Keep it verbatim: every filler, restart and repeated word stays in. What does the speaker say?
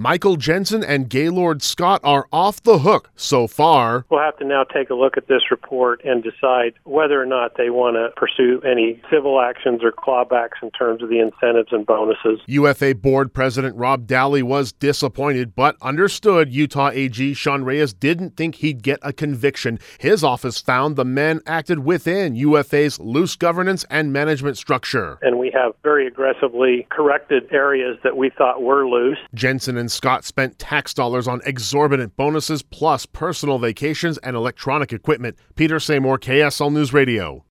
Michael Jensen and Gaylord Scott are off the hook so far. We'll have to now take a look at this report and decide whether or not they want to pursue any civil actions or clawbacks in terms of the incentives and bonuses. U F A Board President Rob Dowley was disappointed, but understood Utah A G Sean Reyes didn't think he'd get a conviction. His office found the men acted within U F A's loose governance and management structure. And we have very aggressively corrected areas that we thought were loose. Jensen and Scott spent tax dollars on exorbitant bonuses plus personal vacations and electronic equipment. Peter Seymour, K S L News Radio.